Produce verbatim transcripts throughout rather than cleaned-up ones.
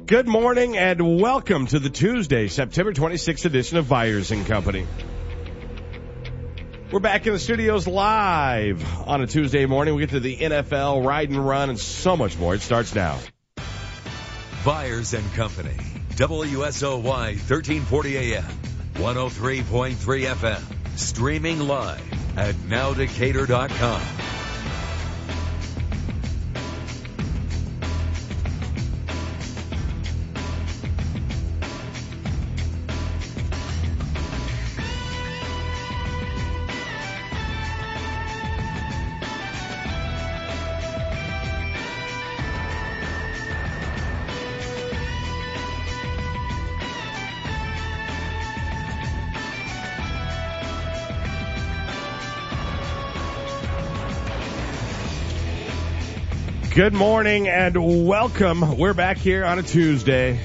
Good morning and welcome to the Tuesday, September twenty-sixth edition of Byers and Company. We're back in the studios live on a Tuesday morning. We get to the N F L, ride and run, and so much more. It starts now. Byers and Company, W S O Y thirteen forty A M, one oh three point three F M, streaming live at now decatur dot com. Good morning and welcome. We're back here on a Tuesday.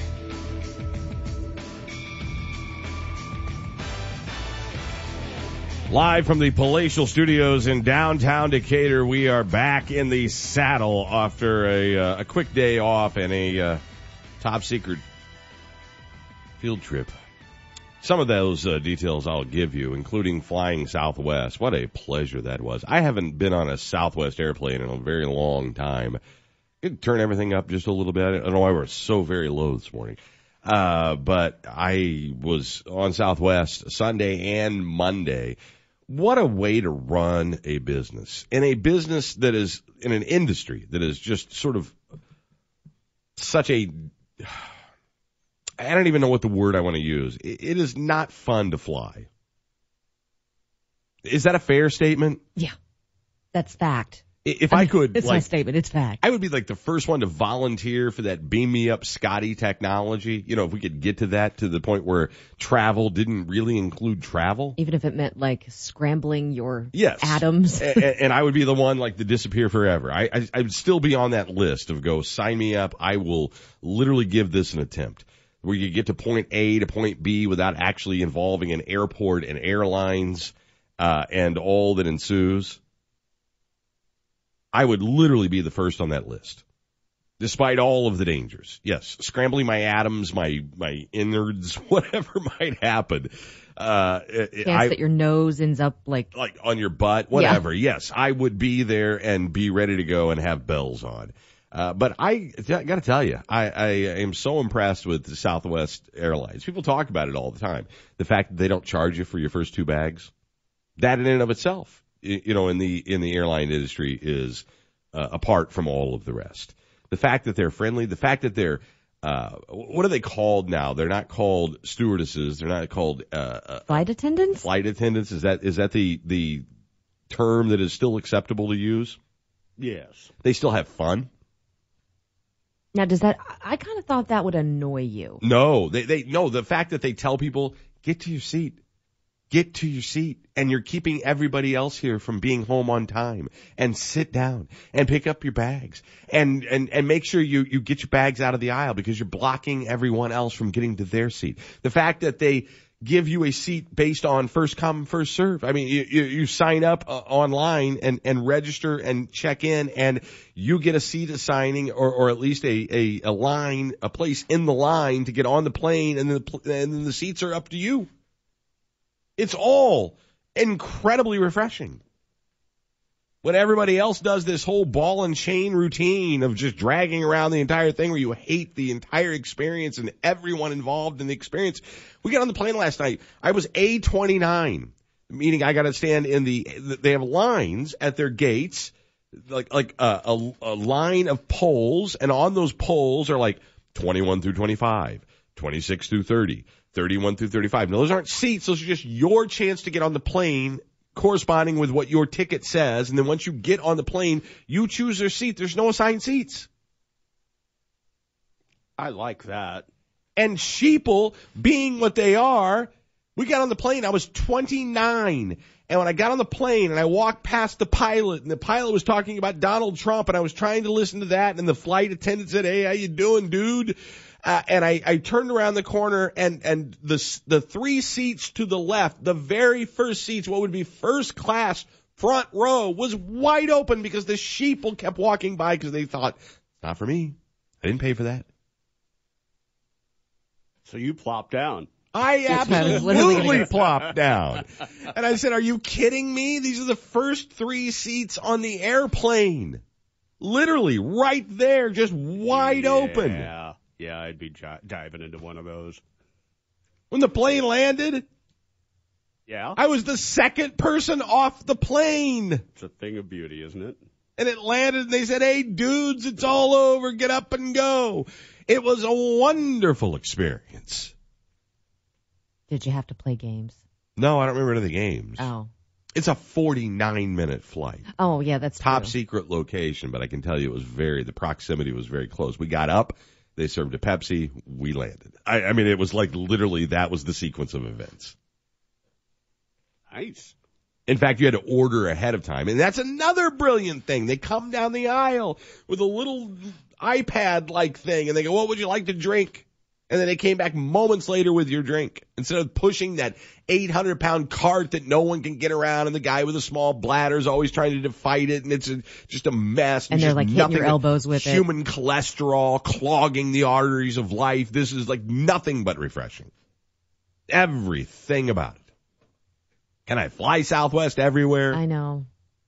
Live from the Palatial Studios in downtown Decatur, we are back in the saddle after a, uh, a quick day off and a uh, top secret field trip. Some of those uh, details I'll give you, including flying Southwest. What a pleasure that was. I haven't been on a Southwest airplane in a very long time. Could turn everything up just a little bit. I don't know why we're so very low this morning. Uh, but I was on Southwest Sunday and Monday. What a way to run a business. In a business that is, in an industry that is just sort of such a... I don't even know what the word I want to use. It is not fun to fly. Is that a fair statement? Yeah, that's fact. If I, I mean, could, it's like, my statement. It's fact. I would be like the first one to volunteer for that beam me up Scotty technology. You know, if we could get to that, to the point where travel didn't really include travel. Even if it meant like scrambling your yes. atoms. and, and I would be the one like to disappear forever. I, I, I would still be on that list of go sign me up. I will literally give this an attempt. Where you get to point A to point B without actually involving an airport and airlines uh, and all that ensues. I would literally be the first on that list, despite all of the dangers. Yes, scrambling my atoms, my my innards, whatever might happen. Uh, Chance I, that your nose ends up like... Like on your butt, whatever. Yeah. Yes, I would be there and be ready to go and have bells on. Uh, but I, I got to tell you, I, I am so impressed with the Southwest Airlines. People talk about it all the time. The fact that they don't charge you for your first two bags, that in and of itself, you know, in the in the airline industry is uh, apart from all of the rest. The fact that they're friendly, the fact that they're, uh, what are they called now? They're not called stewardesses. They're not called uh, flight attendants. Flight attendants. Is that is that the the term that is still acceptable to use? Yes. They still have fun. Now, does that, I kind of thought that would annoy you. No, they, they, no, the fact that they tell people, get to your seat, get to your seat, and you're keeping everybody else here from being home on time, and sit down, and pick up your bags, and, and, and make sure you, you get your bags out of the aisle, because you're blocking everyone else from getting to their seat. The fact that they give you a seat based on first come, first serve. I mean, you, you, you sign up uh, online and, and register and check in, and you get a seat assigning or, or at least a, a, a line, a place in the line to get on the plane, and then the, and then the seats are up to you. It's all incredibly refreshing. When everybody else does this whole ball and chain routine of just dragging around the entire thing where you hate the entire experience and everyone involved in the experience. We got on the plane last night. I was A twenty-nine, meaning I got to stand in the, they have lines at their gates, like, like a, a, a line of poles, and on those poles are like twenty-one through twenty-five, twenty-six through thirty, thirty-one through thirty-five. Now, those aren't seats. Those are just your chance to get on the plane, corresponding with what your ticket says. And then once you get on the plane, you choose your seat. There's no assigned seats. I like that. And sheeple, being what they are, we got on the plane. I was twenty-nine. And when I got on the plane and I walked past the pilot, and the pilot was talking about Donald Trump, and I was trying to listen to that, and the flight attendant said, "Hey, how you doing, dude?" Uh, and I, I turned around the corner, and, and the, the three seats to the left, the very first seats, what would be first class front row, was wide open because the sheeple kept walking by because they thought, it's not for me. I didn't pay for that. So you plopped down. I what I was literally absolutely gonna plopped down. And I said, are you kidding me? These are the first three seats on the airplane. Literally right there, just wide open. Yeah, yeah, I'd be j- diving into one of those. When the plane landed, Yeah, I was the second person off the plane. it's a thing of beauty, isn't it? And it landed and they said, hey dudes, it's all over. Get up and go. It was a wonderful experience. Did you have to play games? No, I don't remember any of the games. Oh. It's a forty-nine minute flight. Oh, yeah, that's Top true. secret location, but I can tell you it was very, the proximity was very close. We got up, they served a Pepsi, we landed. I, I mean, it was like literally that was the sequence of events. Nice. In fact, you had to order ahead of time. And that's another brilliant thing. They come down the aisle with a little iPad-like thing, and they go, what would you like to drink? And then they came back moments later with your drink. Instead of pushing that eight hundred pound cart that no one can get around, and the guy with a small bladder is always trying to fight it, and it's a, just a mess. And they're just like hitting nothing your but elbows with it. Human cholesterol clogging the arteries of life. This is like nothing but refreshing. Everything about it. Can I fly Southwest everywhere? I know.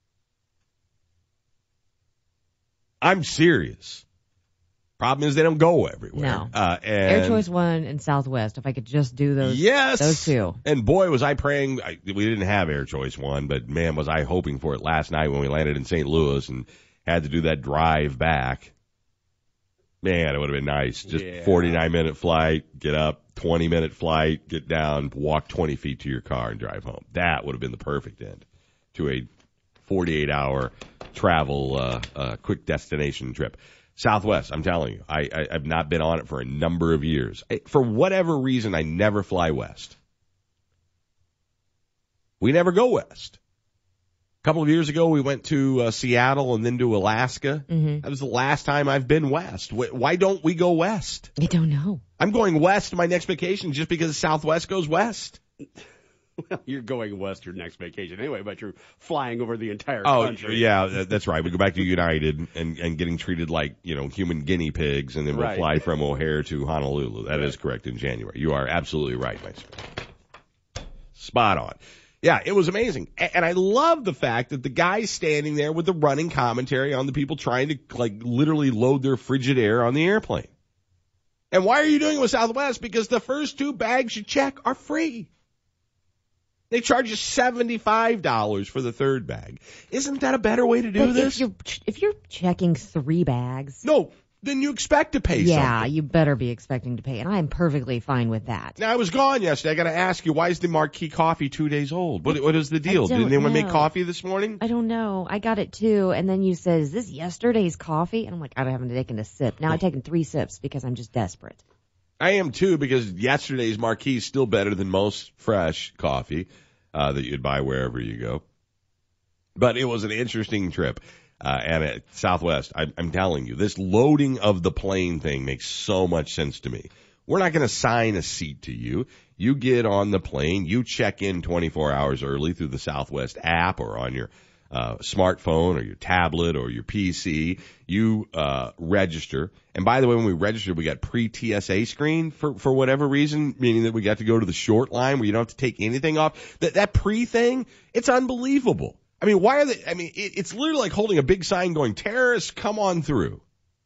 I'm serious. Problem is they don't go everywhere. No. Uh, and Air Choice One and Southwest. If I could just do those, yes, those two. And boy, was I praying. I, we didn't have Air Choice One, but man, was I hoping for it last night when we landed in Saint Louis and had to do that drive back. Man, it would have been nice. Just Yeah. forty-nine minute flight, get up, twenty minute flight, get down, walk twenty feet to your car and drive home. That would have been the perfect end to a forty-eight hour travel, uh, uh, quick destination trip. Southwest, I'm telling you, I, I, I've not been on it for a number of years. I, for whatever reason, I never fly west. We never go west. A couple of years ago, we went to uh, Seattle and then to Alaska. Mm-hmm. That was the last time I've been west. Wh- Why don't we go west? I don't know. I'm going west to my next vacation just because Southwest goes west. Well, you're going west your next vacation anyway, but you're flying over the entire Oh, country. yeah, that- that's right. We go back to United and, and getting treated like, you know, human guinea pigs, and then we'll Right. fly from O'Hare to Honolulu. That is correct, in January. You are absolutely right, my sir. Spot on. Yeah, it was amazing. A- And I love the fact that the guy's standing there with the running commentary on the people trying to, like, literally load their frigid air on the airplane. And why are you doing it with Southwest? Because the first two bags you check are free. They charge you seventy-five dollars for the third bag. Isn't that a better way to do But this? If you're, if you're checking three bags, No, then you expect to pay yeah, something. you better be expecting to pay. And I'm perfectly fine with that. Now, I was gone yesterday. I got to ask you, why is the Marquee coffee two days old? What, what is the deal? don't Did anyone make know. coffee this morning? I don't know. I got it too. And then you said, is this yesterday's coffee? And I'm like, I haven't taken a sip. Now I've taken three sips because I'm just desperate. I am too, because yesterday's Marquee is still better than most fresh coffee uh, that you'd buy wherever you go. But it was an interesting trip. Uh, and at Southwest, I, I'm telling you, this loading of the plane thing makes so much sense to me. We're not going to assign a seat to you. You get on the plane, you check in twenty-four hours early through the Southwest app or on your uh, smartphone or your tablet or your P C. You uh, register. And by the way, when we registered, we got pre-T S A screen for, for whatever reason, meaning that we got to go to the short line where you don't have to take anything off. That, that pre thing, it's unbelievable. I mean, why are they, I mean, it, it's literally like holding a big sign going, terrorists, come on through.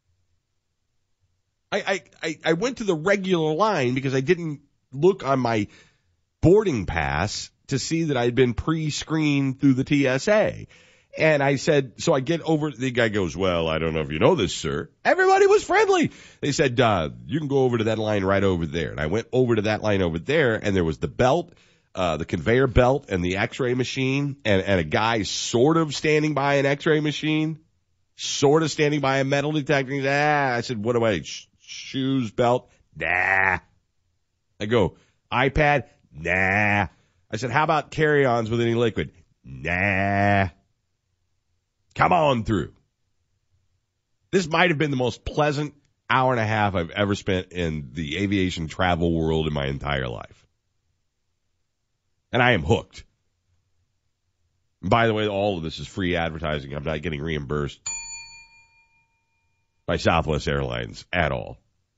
I, I, I went to the regular line because I didn't look on my boarding pass to see that I'd been pre-screened through the T S A. And I said, so I get over, the guy goes, well, I don't know if you know this, sir. Everybody was friendly. They said, uh, you can go over to that line right over there. And I went over to that line over there, and there was the belt, uh, the conveyor belt and the x-ray machine, and, and a guy sort of standing by an x-ray machine, sort of standing by a metal detector. He said, ah, I said, what do I, sh- shoes, belt? Nah. I go, iPad? Nah. I said, how about carry-ons with any liquid? Nah. Come on through. This might have been the most pleasant hour and a half I've ever spent in the aviation travel world in my entire life. And I am hooked. And by the way, all of this is free advertising. I'm not getting reimbursed by Southwest Airlines at all.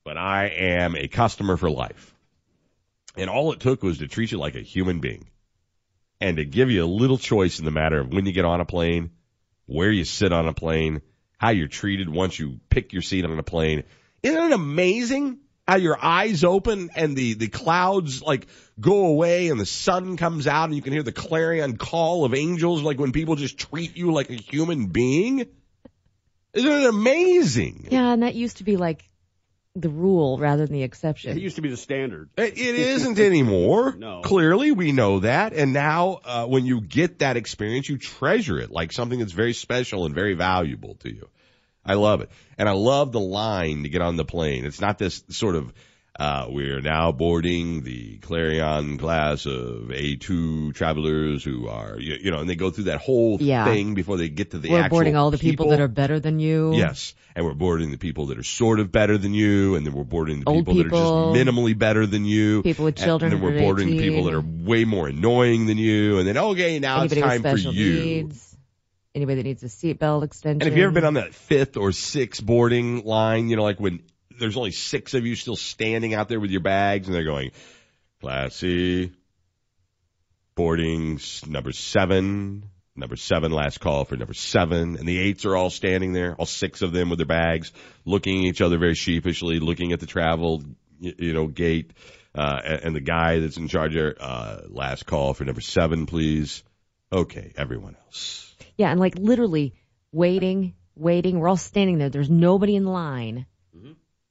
but I am a customer for life. And all it took was to treat you like a human being and to give you a little choice in the matter of when you get on a plane, where you sit on a plane, how you're treated once you pick your seat on a plane. Isn't it amazing how your eyes open and the, the clouds like go away and the sun comes out and you can hear the clarion call of angels, like when people just treat you like a human being? Isn't it amazing? Yeah, and that used to be like the rule rather than the exception. It used to be the standard. It, it isn't anymore. No. Clearly, we know that. And now, uh, when you get that experience, you treasure it like something that's very special and very valuable to you. I love it. And I love the line to get on the plane. It's not this sort of, uh, we're now boarding the Clarion class of A two travelers who are, you, you know, and they go through that whole Yeah. thing before they get to the We're actual boarding all the people. that are better than you. Yes. And we're boarding the people that are sort of better than you, and then we're boarding the Old people, people. that are just minimally better than you. People with children And then we're under boarding the eighteen. people that are way more annoying than you. And then, okay, now Anybody it's time with for special you. needs. Anybody that needs a seatbelt extension. And have you ever been on that fifth or sixth boarding line, you know, like when there's only six of you still standing out there with your bags and they're going, Class C, boarding s- number seven, number seven, last call for number seven. And the eights are all standing there, all six of them with their bags, looking at each other very sheepishly, looking at the travel, y- you know, gate. Uh, and, and the guy that's in charge there, uh, last call for number seven, please. Okay, everyone else. Yeah, and like literally waiting, waiting. We're all standing there. There's nobody in line. Mhm.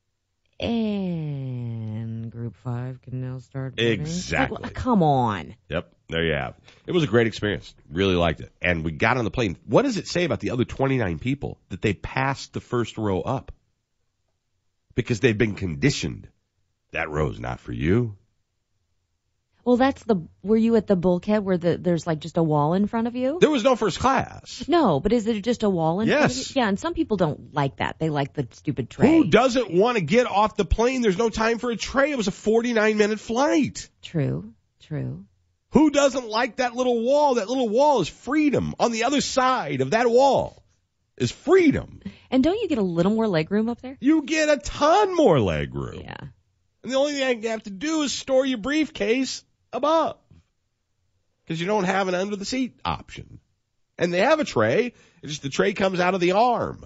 And group five can now start. boarding. Exactly. Like, come on. Yep, there you have. It was a great experience. Really liked it. And we got on the plane. What does it say about the other twenty-nine people that they passed the first row up? Because they've been conditioned. That row's not for you. Well, that's the. Were you at the bulkhead where the there's like just a wall in front of you? There was no first class. No, but is it just a wall in front of Yes. you? Yeah, and some people don't like that. They like the stupid tray. Who doesn't want to get off the plane? There's no time for a tray. It was a forty-nine minute flight. True, true. Who doesn't like that little wall? That little wall is freedom. On the other side of that wall is freedom. And don't you get a little more leg room up there? You get a ton more leg room. Yeah. And the only thing you have to do is store your briefcase above. Because you don't have an under the seat option. And they have a tray. It's just the tray comes out of the arm.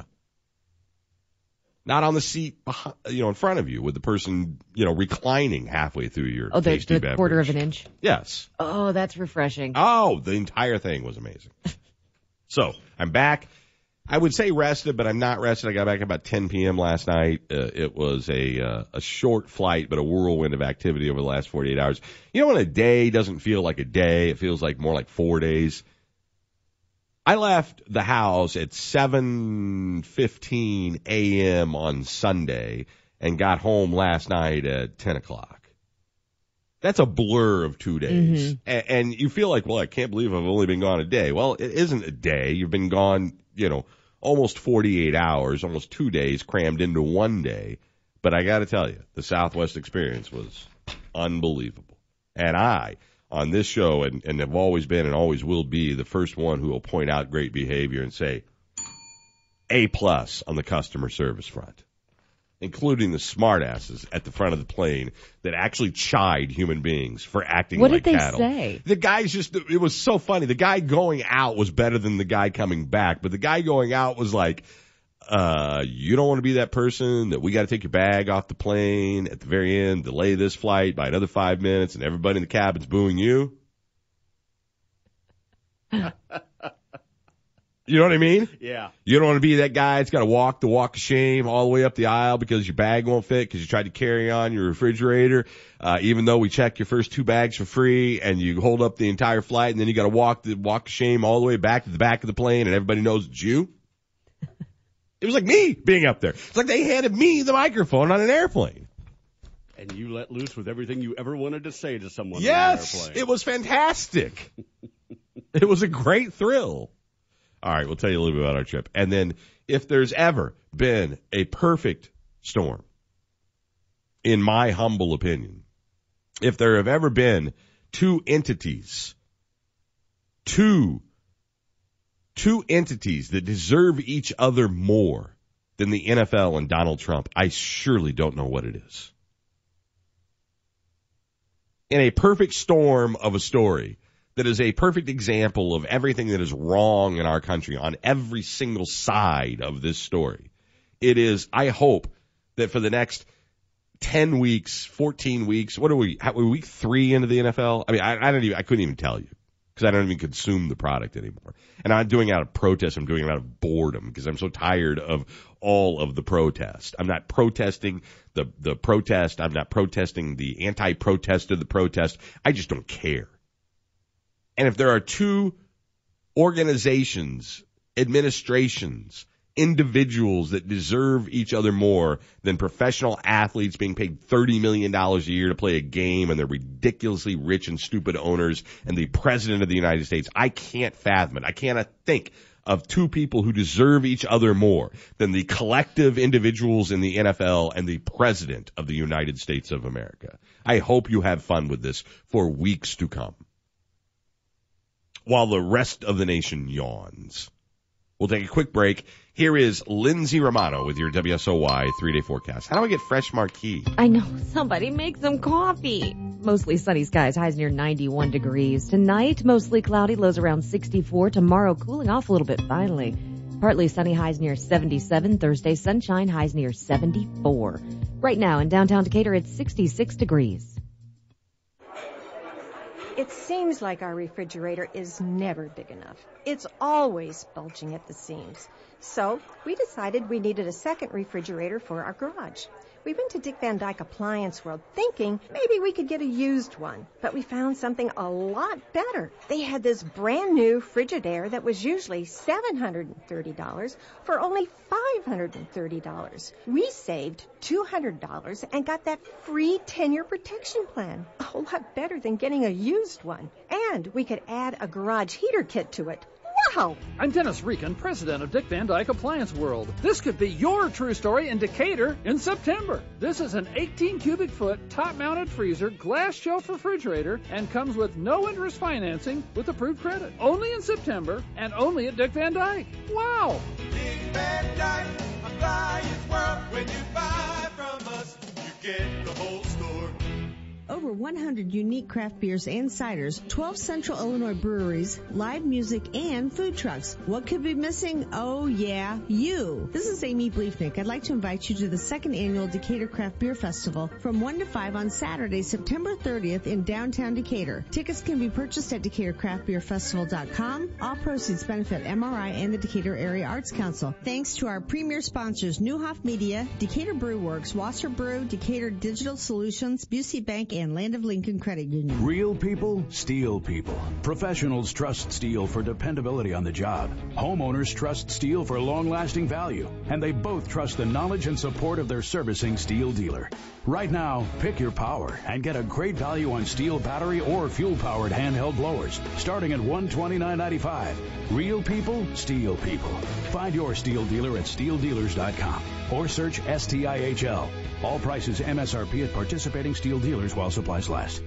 Not on the seat behind, you know, in front of you with the person, you know, reclining halfway through your Oh, the, tasty the beverage. quarter of an inch. Yes. Oh, that's refreshing. Oh, the entire thing was amazing. So, I'm back. I would say rested, but I'm not rested. I got back about ten p.m. last night. Uh, it was a uh, a short flight, but a whirlwind of activity over the last forty-eight hours. You know when a day doesn't feel like a day, it feels like more like four days? I left the house at seven fifteen a.m. on Sunday and got home last night at ten o'clock. That's a blur of two days. Mhm. A- and you feel like, well, I can't believe I've only been gone a day. Well, it isn't a day. You've been gone, you know, almost forty-eight hours, almost two days crammed into one day. But I got to tell you, the Southwest experience was unbelievable. And I, on this show, and, and have always been and always will be the first one who will point out great behavior and say, A plus on the customer service front, including the smartasses at the front of the plane that actually chide human beings for acting What like did they cattle. say? The guy's just, it was so funny. The guy going out was better than the guy coming back, but the guy going out was like, uh, you don't want to be that person that we got to take your bag off the plane at the very end, delay this flight by another five minutes, and everybody in the cabin's booing you. You know what I mean? Yeah. You don't want to be that guy that's got to walk the walk of shame all the way up the aisle because your bag won't fit because you tried to carry on your refrigerator, uh, even though we check your first two bags for free, and you hold up the entire flight, and then you got to walk the walk of shame all the way back to the back of the plane, and everybody knows it's you. It was like me being up there. It's like they handed me the microphone on an airplane. And you let loose with everything you ever wanted to say to someone Yes, on an airplane. it was fantastic. It was a great thrill. All right, we'll tell you a little bit about our trip. And then if there's ever been a perfect storm, in my humble opinion, if there have ever been two entities, two, two entities that deserve each other more than the N F L and Donald Trump, I surely don't know what it is. In a perfect storm of a story that is a perfect example of everything that is wrong in our country on every single side of this story, it is, I hope, that for the next ten weeks, fourteen weeks, what are we, how, are we week three into the N F L? I mean, I, I don't even, I couldn't even tell you because I don't even consume the product anymore. And I'm not doing it out of protest. I'm doing it out of boredom because I'm so tired of all of the protest. I'm not protesting the, the protest. I'm not protesting the anti-protest of the protest. I just don't care. And if there are two organizations, administrations, individuals that deserve each other more than professional athletes being paid thirty million dollars a year to play a game and their ridiculously rich and stupid owners and the president of the United States, I can't fathom it. I cannot think of two people who deserve each other more than the collective individuals in the N F L and the president of the United States of America. I hope you have fun with this for weeks to come, while the rest of the nation yawns. We'll take a quick break. Here is Lindsay Romano with your W S O Y three-day forecast. How do I get fresh marquee? I know. Somebody make some coffee. Mostly sunny skies, highs near ninety-one degrees. Tonight, mostly cloudy, lows around sixty-four. Tomorrow, cooling off a little bit finally. Partly sunny, highs near seventy-seven. Thursday, sunshine, highs near seventy-four. Right now in downtown Decatur, it's sixty-six degrees. It seems like our refrigerator is never big enough. It's always bulging at the seams. So we decided we needed a second refrigerator for our garage. We went to Dick Van Dyke Appliance World thinking maybe we could get a used one, but we found something a lot better. They had this brand new Frigidaire that was usually seven hundred thirty dollars for only five hundred thirty dollars. We saved two hundred dollars and got that free ten-year protection plan. A whole lot better than getting a used one. And we could add a garage heater kit to it. Wow! I'm Dennis Reekin, president of Dick Van Dyke Appliance World. This could be your true story in Decatur in September. This is an eighteen cubic foot top-mounted freezer, glass shelf refrigerator, and comes with no interest financing with approved credit. Only in September and only at Dick Van Dyke. Wow! Dick Van Dyke Appliance World. When you buy from us, you get the whole store. Over one hundred unique craft beers and ciders, twelve Central Illinois breweries, live music, and food trucks. What could be missing? Oh, yeah, you. This is Amy Bleefnick. I'd like to invite you to the second annual Decatur Craft Beer Festival from one to five on Saturday, September thirtieth in downtown Decatur. Tickets can be purchased at decatur craft beer festival dot com. All proceeds benefit M R I and the Decatur Area Arts Council. Thanks to our premier sponsors, Newhoff Media, Decatur Brew Works, Wasser Brew, Decatur Digital Solutions, Busey Bank, and Land of Lincoln Credit Union. Real people, steel people. Professionals trust steel for dependability on the job. Homeowners trust steel for long-lasting value. And they both trust the knowledge and support of their servicing steel dealer. Right now, pick your power and get a great value on steel battery or fuel-powered handheld blowers, starting at one hundred twenty-nine ninety-five. Real people, steel people. Find your steel dealer at steel dealers dot com or search S T I H L. All prices M S R P at participating steel dealers while supplies last.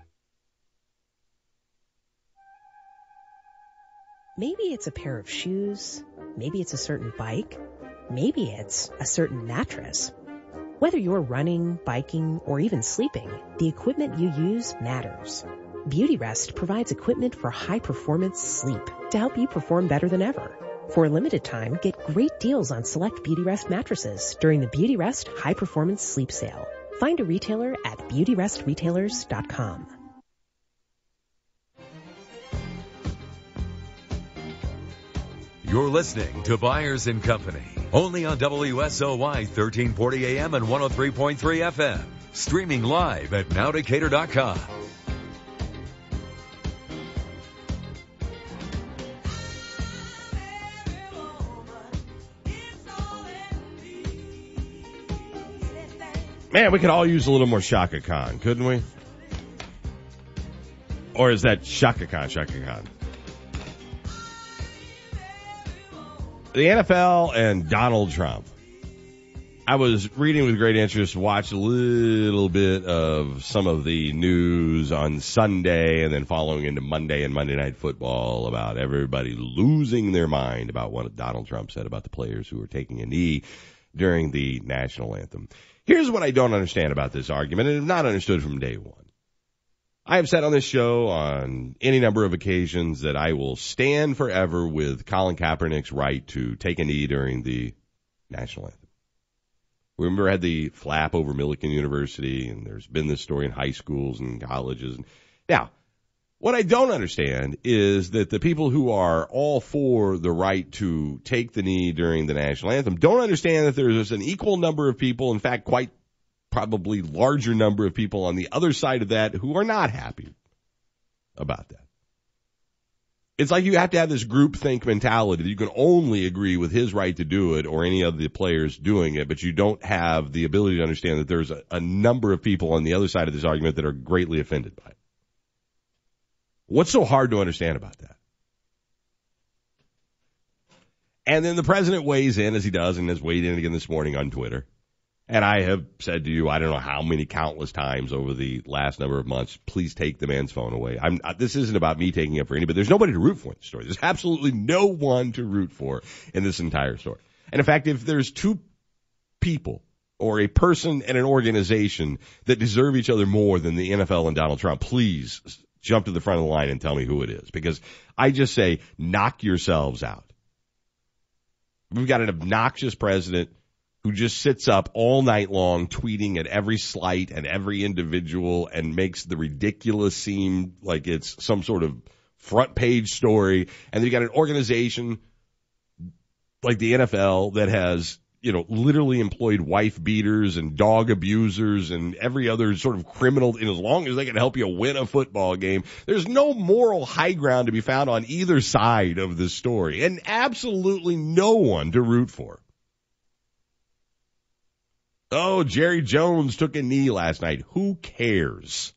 Maybe it's a pair of shoes. Maybe it's a certain bike. Maybe it's a certain mattress. Whether you're running, biking, or even sleeping, the equipment you use matters. Beautyrest provides equipment for high-performance sleep to help you perform better than ever. For a limited time, get great deals on select Beautyrest mattresses during the Beautyrest High Performance Sleep Sale. Find a retailer at beauty rest retailers dot com. You're listening to Byers and Company, only on W S O Y thirteen forty A M and one oh three point three F M. Streaming live at now decatur dot com. Man, we could all use a little more Shaka Khan, couldn't we? Or is that Shaka Khan, Shaka Khan? The N F L and Donald Trump. I was reading with great interest, watched a little bit of some of the news on Sunday and then following into Monday and Monday Night Football about everybody losing their mind about what Donald Trump said about the players who were taking a knee during the national anthem. Here's what I don't understand about this argument, and have not understood from day one. I have said on this show on any number of occasions that I will stand forever with Colin Kaepernick's right to take a knee during the national anthem. We remember I had the flap over Millikan University, and there's been this story in high schools and colleges. Now, what I don't understand is that the people who are all for the right to take the knee during the national anthem don't understand that there's an equal number of people, in fact, quite probably larger number of people on the other side of that who are not happy about that. It's like you have to have this groupthink mentality that you can only agree with his right to do it or any of the players doing it, but you don't have the ability to understand that there's a, a number of people on the other side of this argument that are greatly offended by it. What's so hard to understand about that? And then the president weighs in, as he does, and has weighed in again this morning on Twitter. And I have said to you, I don't know how many countless times over the last number of months, please take the man's phone away. I'm, this isn't about me taking up for anybody. There's nobody to root for in the story. There's absolutely no one to root for in this entire story. And in fact, if there's two people or a person and an organization that deserve each other more than the N F L and Donald Trump, please jump to the front of the line and tell me who it is. Because I just say, knock yourselves out. We've got an obnoxious president who just sits up all night long tweeting at every slight and every individual and makes the ridiculous seem like it's some sort of front page story. And then you got an organization like the N F L that has, you know, literally employed wife beaters and dog abusers and every other sort of criminal, and as long as they can help you win a football game. There's no moral high ground to be found on either side of this story, and absolutely no one to root for. Oh, Jerry Jones took a knee last night. Who cares?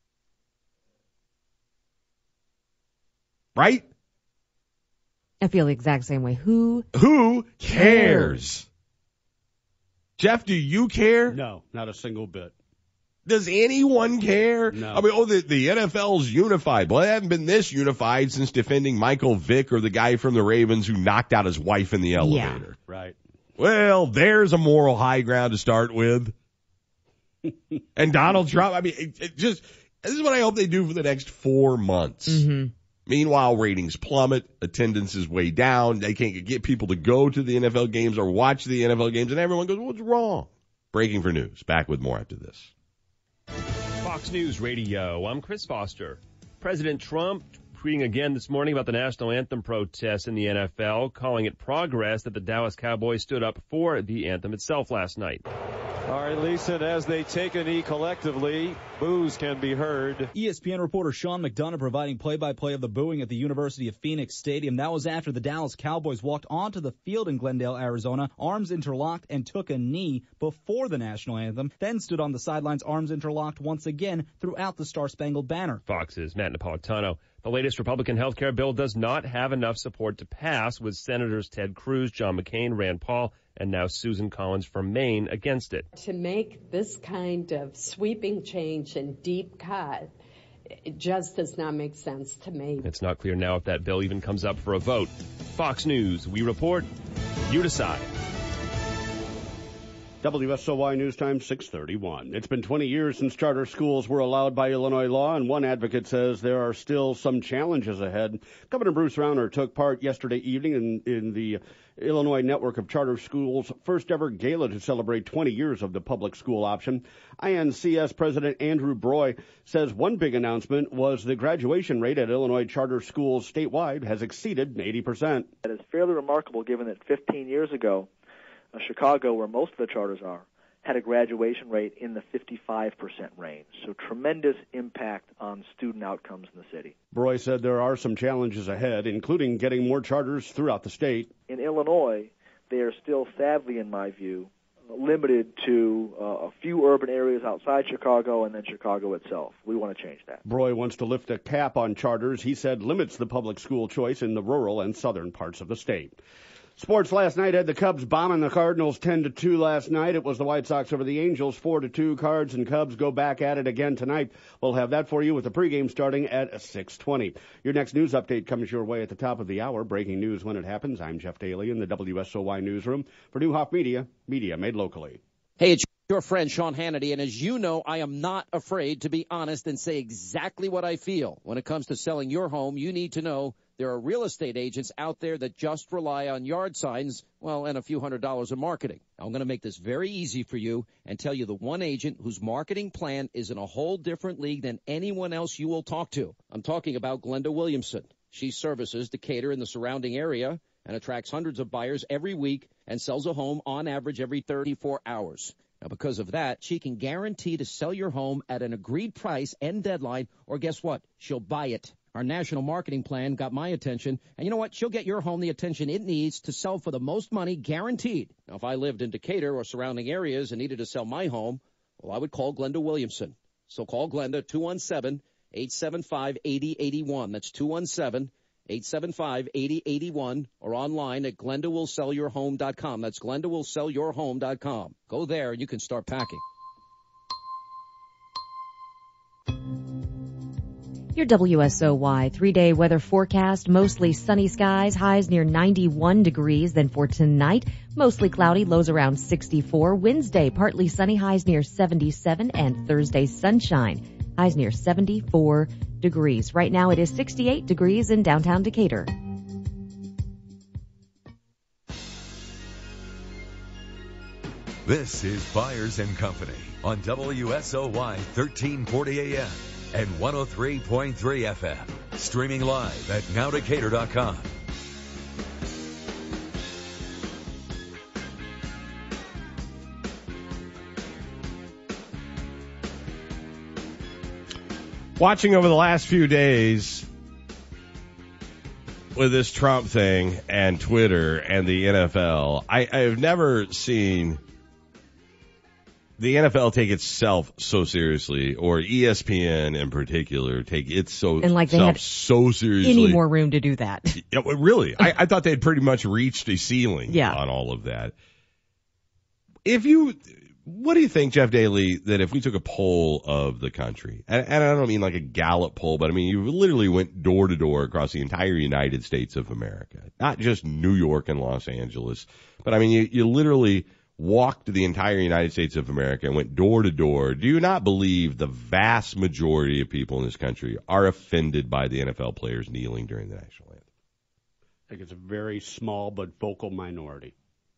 Right? I feel the exact same way. Who? Who cares? Jeff, do you care? No, not a single bit. Does anyone care? No. I mean, oh, the, the N F L's unified. Well, they haven't been this unified since defending Michael Vick or the guy from the Ravens who knocked out his wife in the elevator. Yeah. Right. Well, there's a moral high ground to start with. And Donald Trump, I mean, it, it just, this is what I hope they do for the next four months. Mm-hmm. Meanwhile, ratings plummet, attendance is way down. They can't get people to go to the N F L games or watch the N F L games, and everyone goes, what's wrong? Breaking for news. Back with more after this. Fox News Radio. I'm Chris Foster. President Trump tweeting again this morning about the national anthem protests in the N F L, calling it progress that the Dallas Cowboys stood up for the anthem itself last night. All right, Lisa, and as they take a knee collectively, boos can be heard. E S P N reporter Sean McDonough providing play-by-play of the booing at the University of Phoenix Stadium. That was after the Dallas Cowboys walked onto the field in Glendale, Arizona, arms interlocked, and took a knee before the national anthem, then stood on the sidelines, arms interlocked once again throughout the Star-Spangled Banner. Fox's Matt Napolitano. The latest Republican health care bill does not have enough support to pass, with Senators Ted Cruz, John McCain, Rand Paul, and now Susan Collins from Maine against it. To make this kind of sweeping change and deep cut, it just does not make sense to me. It's not clear now if that bill even comes up for a vote. Fox News, we report, you decide. W S O Y News Time, six thirty-one. It's been twenty years since charter schools were allowed by Illinois law, and one advocate says there are still some challenges ahead. Governor Bruce Rauner took part yesterday evening in, in the Illinois Network of Charter Schools' first ever gala to celebrate twenty years of the public school option. I N C S President Andrew Broy says one big announcement was the graduation rate at Illinois charter schools statewide has exceeded eighty percent. That is fairly remarkable given that fifteen years ago, Uh, Chicago, where most of the charters are, had a graduation rate in the fifty-five percent range. So tremendous impact on student outcomes in the city. Broy said there are some challenges ahead, including getting more charters throughout the state. In Illinois, they are still, sadly, in my view, limited to uh, a few urban areas outside Chicago and then Chicago itself. We want to change that. Broy wants to lift a cap on charters he said limits the public school choice in the rural and southern parts of the state. Sports last night had the Cubs bombing the Cardinals ten to two last night. It was the White Sox over the Angels four to two. Cards and Cubs go back at it again tonight. We'll have that for you with the pregame starting at six twenty. Your next news update comes your way at the top of the hour. Breaking news when it happens. I'm Jeff Daly in the W S O Y newsroom for Newhoff Media, media made locally. Hey, it's your friend Sean Hannity, and as you know, I am not afraid to be honest and say exactly what I feel. When it comes to selling your home, you need to know there are real estate agents out there that just rely on yard signs, well, and a few hundred dollars of marketing. I'm going to make this very easy for you and tell you the one agent whose marketing plan is in a whole different league than anyone else you will talk to. I'm talking about Glenda Williamson. She services Decatur and the surrounding area and attracts hundreds of buyers every week and sells a home on average every thirty-four hours. Now, because of that, she can guarantee to sell your home at an agreed price and deadline, or guess what? She'll buy it. Our national marketing plan got my attention, and you know what? She'll get your home the attention it needs to sell for the most money, guaranteed. Now, if I lived in Decatur or surrounding areas and needed to sell my home, well, I would call Glenda Williamson. So call Glenda, two one seven, eight seven five, eight zero eight one. That's two one seven, eight seven five, eight zero eight one, or online at glenda will sell your home dot com. That's glenda will sell your home dot com. Go there and you can start packing. Your W S O Y three-day weather forecast, mostly sunny skies, highs near ninety-one degrees. Then for tonight, mostly cloudy, lows around sixty-four. Wednesday, partly sunny, highs near seventy-seven. And Thursday, sunshine, highs near seventy-four degrees. Right now it is sixty-eight degrees in downtown Decatur. This is Byers and Company on W S O Y thirteen forty A M. and one oh three point three F M. Streaming live at now decatur dot com. Watching over the last few days with this Trump thing and Twitter and the N F L, I, I've never seen the N F L take itself so seriously, or E S P N in particular take it so and like they had so seriously. Any more room to do that? Yeah, really, I, I thought they had pretty much reached a ceiling yeah. on all of that. If you, what do you think, Jeff Daly, that if we took a poll of the country, and, and I don't mean like a Gallup poll, but I mean you literally went door to door across the entire United States of America, not just New York and Los Angeles, but I mean you, you literally walked the entire United States of America and went door to door. Do you not believe the vast majority of people in this country are offended by the N F L players kneeling during the national anthem? I think it's a very small but vocal minority.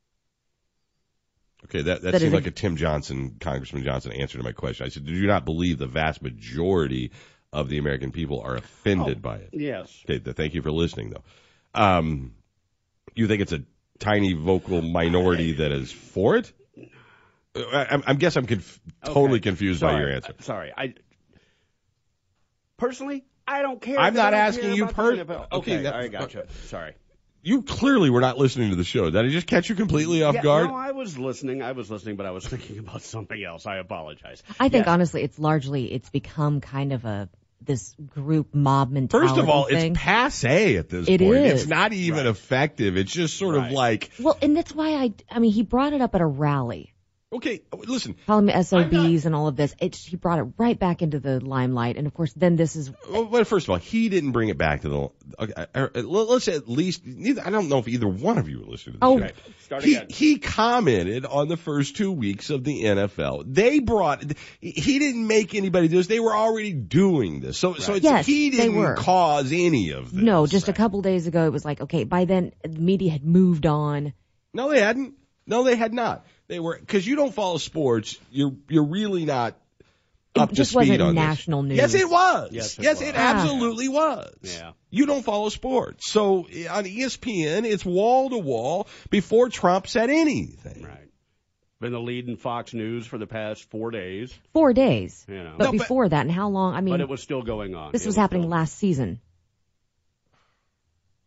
Okay, that, that, that seemed a, like a Tim Johnson, Congressman Johnson answer to my question. I said, do you not believe the vast majority of the American people are offended oh, by it? Yes. Okay, th- thank you for listening, though. Um, you think it's a tiny vocal minority that is for it? I, I guess I'm conf- totally okay. confused sorry. by your answer. Sorry. I Personally, I don't care. I'm not don't asking you personally. per- Okay, okay that, I gotcha. Sorry. You clearly were not listening to the show. Did I just catch you completely off yeah, guard? No, I was listening. I was listening, but I was thinking about something else. I apologize. I think, yes. honestly, it's largely, it's become kind of a, this group mob mentality First of all, thing. it's passe at this it point. Is. It's not even right. effective. It's just sort right. of like... Well, and that's why I, I mean, he brought it up at a rally. Okay, listen. Calling them S O Bs not, and all of this. It's, he brought it right back into the limelight. And, of course, then this is... Well, first of all, he didn't bring it back to the... Okay, let's at least... Neither, I don't know if either one of you were listening to the oh, show. Okay. Start he, again. he commented on the first two weeks of the N F L. They brought... He didn't make anybody do this. They were already doing this. So, right. so it's, yes, he didn't they were. cause any of this. No, just right. a couple days ago, it was like, okay, by then, the media had moved on. No, they hadn't. No, they had not. They were, because you don't follow sports, you're you're really not up it to just speed wasn't on national this. news. Yes, it was. Yes, it, yes, was. it absolutely was. Yeah. You don't follow sports. So on E S P N, it's wall to wall before Trump said anything. Right. Been the lead in Fox News for the past four days. Four days. You know. But No, but- before that, and how long? I mean, But it was still going on. this It was happening still- last season.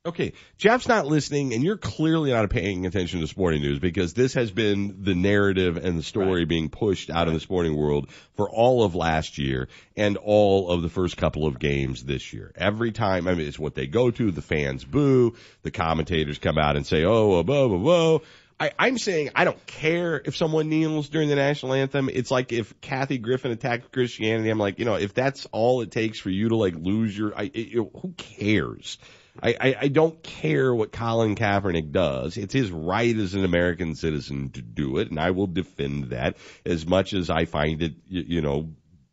Okay, Jeff's not listening, and you're clearly not paying attention to sporting news because this has been the narrative and the story right. being pushed out right. in the sporting world for all of last year and all of the first couple of games this year. Every time, I mean, it's what they go to. The fans boo. The commentators come out and say, oh, whoa, whoa, whoa. I, I'm saying I don't care if someone kneels during the national anthem. It's like if Kathy Griffin attacked Christianity. I'm like, you know, if that's all it takes for you to like lose your, I, it, who cares? I, I, I don't care what Colin Kaepernick does. It's his right as an American citizen to do it, and I will defend that as much as I find it, you, you know,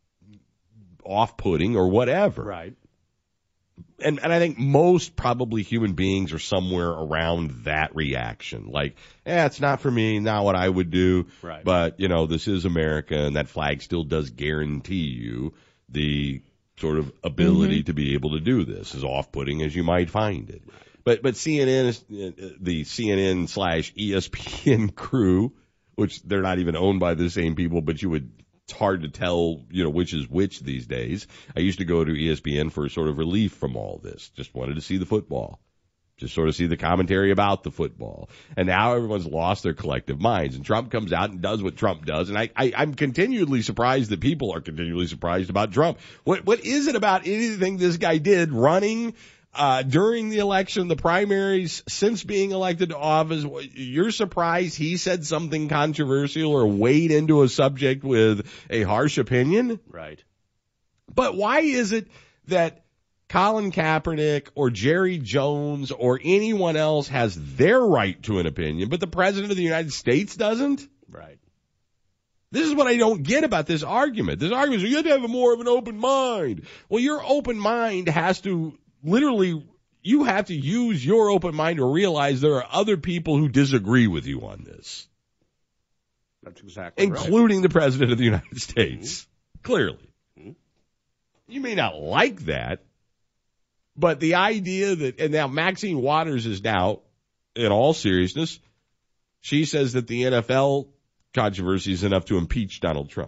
off-putting or whatever. Right. And, and I think most probably human beings are somewhere around that reaction. Like, eh, it's not for me, not what I would do. Right. But, you know, this is America, and that flag still does guarantee you the sort of ability mm-hmm. to be able to do this, as off-putting as you might find it. Right. But but C N N, is, the C N N slash E S P N crew, which they're not even owned by the same people, but you would, it's hard to tell, you know, which is which these days. I used to go to E S P N for sort of relief from all this. Just wanted to see the football. Just sort of see the commentary about the football. And now everyone's lost their collective minds. And Trump comes out and does what Trump does. And I, I, I'm continually surprised that people are continually surprised about Trump. What, what is it about anything this guy did running, uh, during the election, the primaries, since being elected to office? You're surprised he said something controversial or weighed into a subject with a harsh opinion? Right. But why is it that Colin Kaepernick or Jerry Jones or anyone else has their right to an opinion, but the President of the United States doesn't? Right. This is what I don't get about this argument. This argument is you have to have a more of an open mind. Well, your open mind has to literally, you have to use your open mind to realize there are other people who disagree with you on this. That's exactly including right. the President of the United States. Mm-hmm. Clearly. Mm-hmm. You may not like that. But the idea that, and now Maxine Waters is now, in all seriousness, she says that the N F L controversy is enough to impeach Donald Trump.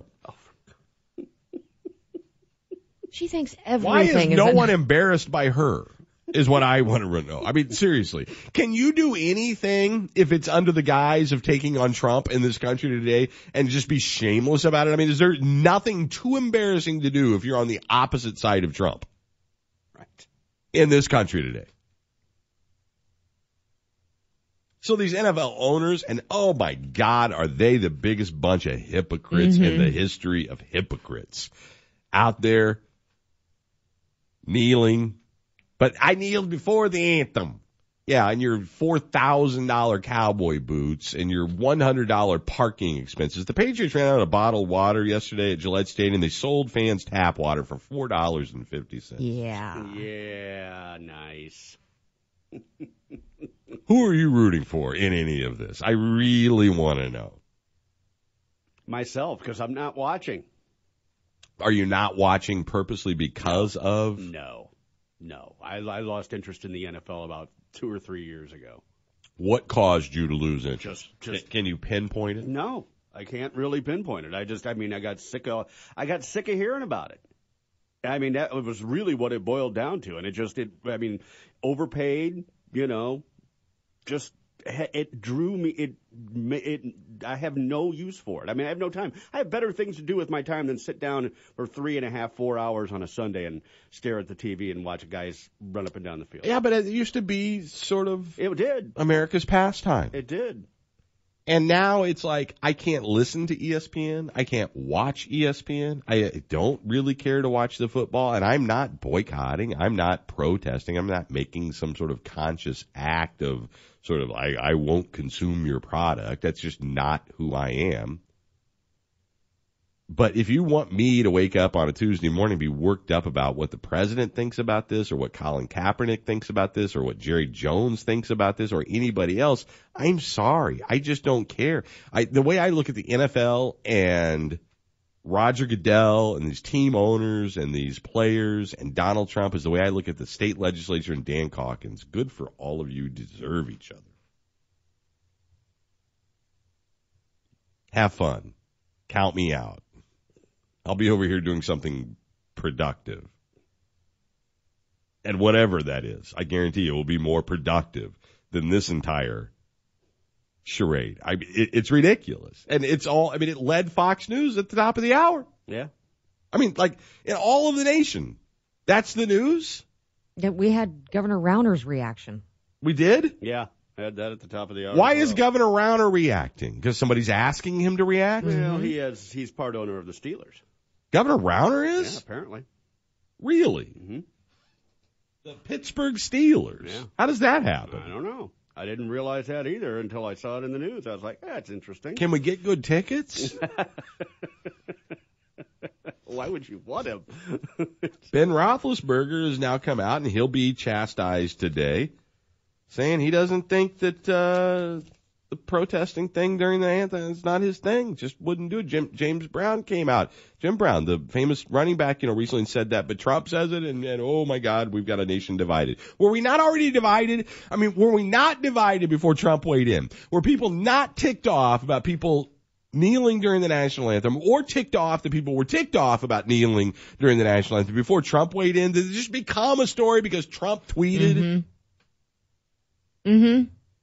She thinks everything Why is no is one embarrassed by her, is what I want to know. I mean, seriously, can you do anything if it's under the guise of taking on Trump in this country today and just be shameless about it? I mean, is there nothing too embarrassing to do if you're on the opposite side of Trump? In this country today. So these N F L owners, and oh my God, are they the biggest bunch of hypocrites mm-hmm. in the history of hypocrites out there kneeling. But I kneeled before the anthem. Yeah, and your four thousand dollars cowboy boots and your one hundred dollars parking expenses. The Patriots ran out of bottled water yesterday at Gillette Stadium. They sold fans tap water for four dollars and fifty cents. Yeah. Yeah, nice. Who are you rooting for in any of this? I really want to know. Myself, because I'm not watching. Are you not watching purposely because no. of? No. No. I, I lost interest in the N F L about two or three years ago. What caused you to lose interest? Just, just can you pinpoint it? No, I can't really pinpoint it. I just, I mean, I got sick of, I got sick of hearing about it. I mean, that was really what it boiled down to, and it just, it, I mean, overpaid, you know, just, it drew me, it, it, I have no use for it. I mean, I have no time. I have better things to do with my time than sit down for three and a half, four hours on a Sunday and stare at the T V and watch guys run up and down the field. Yeah, but it used to be sort of it did America's pastime. It did. And now it's like, I can't listen to E S P N. I can't watch E S P N. I don't really care to watch the football. And I'm not boycotting. I'm not protesting. I'm not making some sort of conscious act of sort of, I, I won't consume your product. That's just not who I am. But if you want me to wake up on a Tuesday morning and be worked up about what the president thinks about this or what Colin Kaepernick thinks about this or what Jerry Jones thinks about this or anybody else, I'm sorry. I just don't care. I, the way I look at the N F L and Roger Goodell and these team owners and these players and Donald Trump is the way I look at the state legislature and Dan Calkins. Good for all of you. Deserve each other. Have fun. Count me out. I'll be over here doing something productive. And whatever that is, I guarantee you it will be more productive than this entire charade. I, it, it's ridiculous. And it's all, I mean, it led Fox News at the top of the hour. Yeah. I mean, like, in all of the nation, that's the news? Yeah, we had Governor Rauner's reaction. We did? Yeah. Had that at the top of the hour. Why is Governor Rauner reacting? Because somebody's asking him to react? Well, Mm-hmm. he has, he's part owner of the Steelers. Governor Rauner is? Yeah, apparently. Really? Mm-hmm. The Pittsburgh Steelers. Yeah. How does that happen? I don't know. I didn't realize that either until I saw it in the news. I was like, that's interesting. Can we get good tickets? Why would you want him? Ben Roethlisberger has now come out, and he'll be chastised today, saying he doesn't think that uh, the protesting thing during the anthem is not his thing. Just wouldn't do it. Jim, James Brown came out. Jim Brown, the famous running back, you know, recently said that, but Trump says it, and, and oh my God, we've got a nation divided. Were we not already divided? I mean, were we not divided before Trump weighed in? Were people not ticked off about people kneeling during the national anthem, or ticked off that people were ticked off about kneeling during the national anthem before Trump weighed in? Did it just become a story because Trump tweeted? Mm-hmm. Mm-hmm.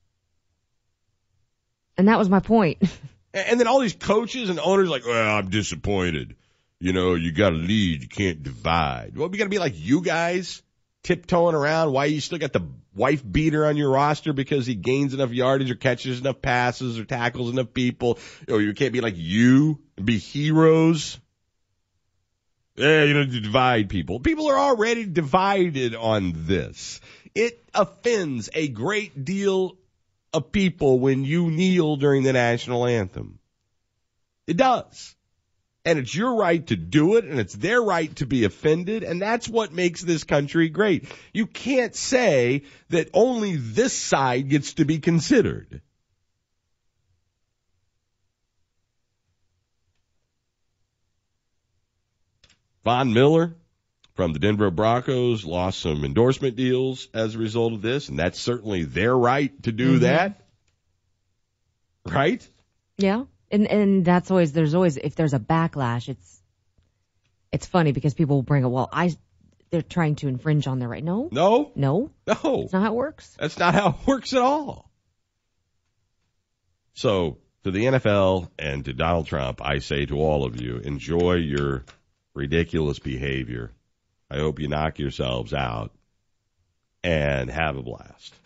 And that was my point. And then all these coaches and owners like, well, I'm disappointed. You know, you got to lead. You can't divide. Well, we got to be like you guys, tiptoeing around. Why you still got the wife beater on your roster because he gains enough yardage or catches enough passes or tackles enough people? Or you can't be like you and be heroes. Yeah, you know, divide people. People are already divided on this. It offends a great deal of people when you kneel during the national anthem. It does. And it's your right to do it, and it's their right to be offended, and that's what makes this country great. You can't say that only this side gets to be considered. Von Miller from the Denver Broncos lost some endorsement deals as a result of this, and that's certainly their right to do mm-hmm. that. Right? Yeah. And and that's always, there's always, if there's a backlash, it's it's funny because people will bring it, well, I, they're trying to infringe on their right. No. No. No. No. That's not how it works. That's not how it works at all. So, to the N F L and to Donald Trump, I say to all of you, enjoy your ridiculous behavior. I hope you knock yourselves out and have a blast.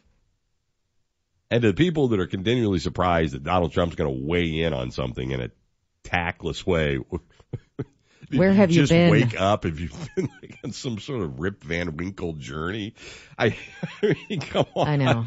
And to the people that are continually surprised that Donald Trump's going to weigh in on something in a tactless way, where have you just been? Just wake up if you've been like on some sort of Rip Van Winkle journey. I, I mean, come on. I know.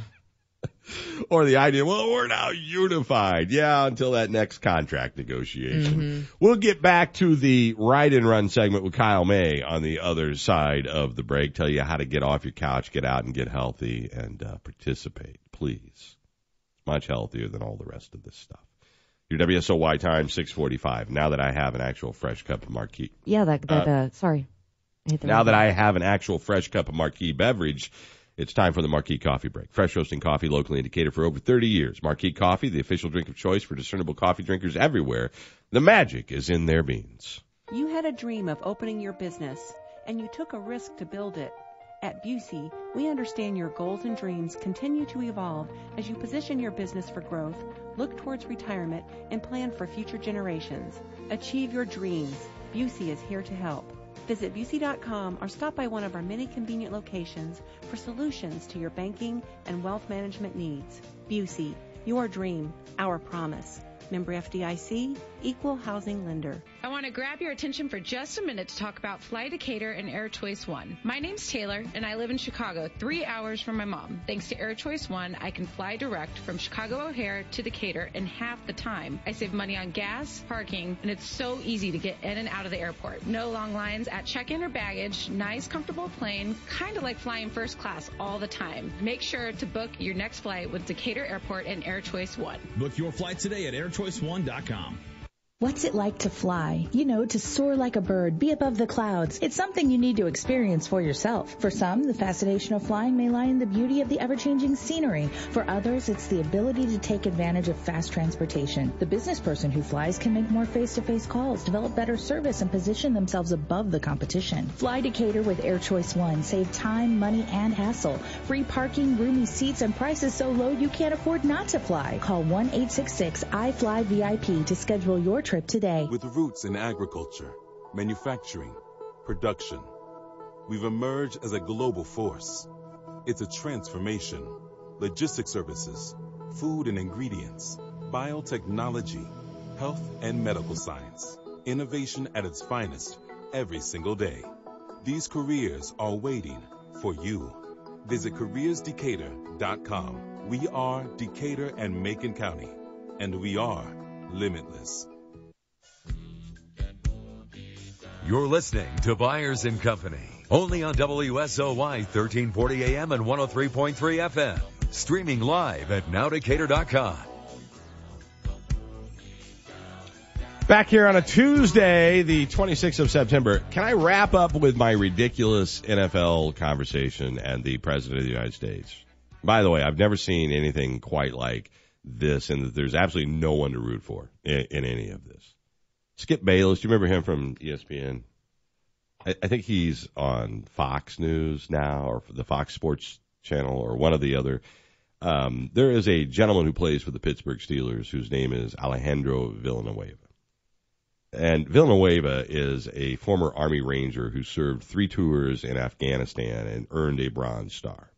Or the idea, well, we're now unified. Yeah, until that next contract negotiation. Mm-hmm. We'll get back to the Ride and Run segment with Kyle May on the other side of the break. Tell you how to get off your couch, get out and get healthy, and uh, participate, please. It's much healthier than all the rest of this stuff. Your W S O Y time, six forty-five. Now that I have an actual fresh cup of Marquis. Yeah, that, that uh, uh, sorry. I hit the now right that button. I have an actual fresh cup of Marquis beverage, it's time for the Marquis Coffee Break. Fresh roasting coffee locally indicated for over thirty years. Marquis Coffee, the official drink of choice for discernible coffee drinkers everywhere. The magic is in their beans. You had a dream of opening your business, and you took a risk to build it. At Busey, we understand your goals and dreams continue to evolve as you position your business for growth, look towards retirement, and plan for future generations. Achieve your dreams. Busey is here to help. Visit Busey dot com or stop by one of our many convenient locations for solutions to your banking and wealth management needs. Busey, your dream, our promise. Member F D I C, Equal Housing Lender. I want to grab your attention for just a minute to talk about Fly Decatur and Air Choice One. My name's Taylor, and I live in Chicago, three hours from my mom. Thanks to Air Choice One, I can fly direct from Chicago O'Hare to Decatur in half the time. I save money on gas, parking, and it's so easy to get in and out of the airport. No long lines at check-in or baggage, nice, comfortable plane, kind of like flying first class all the time. Make sure to book your next flight with Decatur Airport and Air Choice One. Book your flight today at air choice one dot com. What's it like to fly? You know, to soar like a bird, be above the clouds. It's something you need to experience for yourself. For some, the fascination of flying may lie in the beauty of the ever-changing scenery. For others, it's the ability to take advantage of fast transportation. The business person who flies can make more face-to-face calls, develop better service, and position themselves above the competition. Fly Decatur with Air Choice One. Save time, money, and hassle. Free parking, roomy seats, and prices so low you can't afford not to fly. Call one eight six six I fly V I P to schedule your trip today. With roots in agriculture, manufacturing, production, we've emerged as a global force. It's a transformation. Logistics services, food and ingredients, biotechnology, health and medical science. Innovation at its finest every single day. These careers are waiting for you. Visit careers decatur dot com. We are Decatur and Macon County, and we are limitless. You're listening to Byers and Company, only on W S O Y thirteen forty A M and one oh three point three F M. Streaming live at now decatur dot com. Back here on a Tuesday, the twenty-sixth of September. Can I wrap up with my ridiculous N F L conversation and the President of the United States? By the way, I've never seen anything quite like this, and there's absolutely no one to root for in, in any of this. Skip Bayless, do you remember him from E S P N? I, I think he's on Fox News now, or the Fox Sports Channel, or one of the other. Um, there is a gentleman who plays for the Pittsburgh Steelers whose name is Alejandro Villanueva. And Villanueva is a former Army Ranger who served three tours in Afghanistan and earned a Bronze Star.